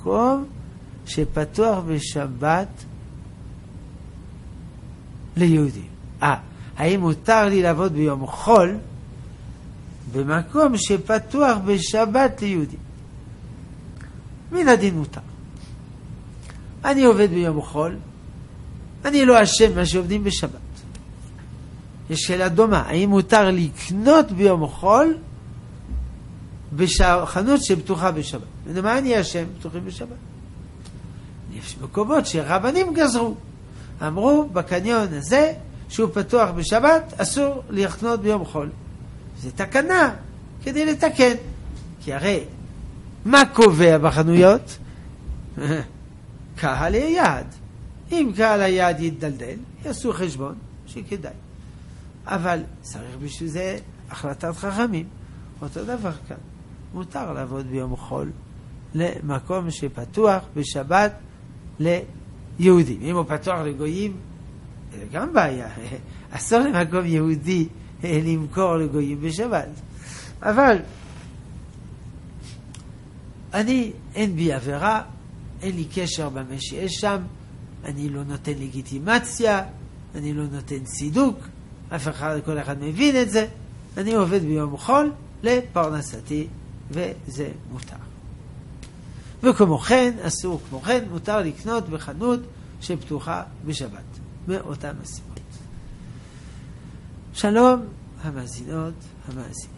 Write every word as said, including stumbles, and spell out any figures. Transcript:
במקום שפתוח בשבת ליהודים. אה, האם מותר לי לעבוד ביום חול במקום שפתוח בשבת ליהודים? מן הדין מותר. אני עובד ביום חול, אני לא אשם מה שעובדים בשבת. יש שאלה דומה, האם מותר לקנות ביום חול בחנות שפתוחה בשבת? ומה אני אשם פתוחים בשבת? יש מקומות שרבנים גזרו, אמרו בקניון הזה שהוא פתוח בשבת אסור לקנות ביום חול. זה תקנה כדי לתקן, כי הרי מה קובע בחנויות? קהל היעד. אם קהל היעד יתדלדל, יעשו חשבון שכדאי. אבל צריך בשביל זה החלטת חכמים. אותו דבר כאן. מותר לעבוד ביום חול למקום שפתוח בשבת ליהודים. אם הוא פתוח לגויים, זה גם בעיה. אסור למקום יהודי למכור לגויים בשבת. אבל אני, אין בי עבירה, אין לי קשר במה שיש שם, אני לא נותן לגיטימציה, אני לא נותן צידוק, אף אחד, כל אחד מבין את זה, אני עובד ביום חול לפרנסתי, וזה מותר. וכמו כן, אסור, כמו כן, מותר לקנות בחנות שפתוחה בשבת, מאותם הסיבות. שלום המאזינות, המאזינים.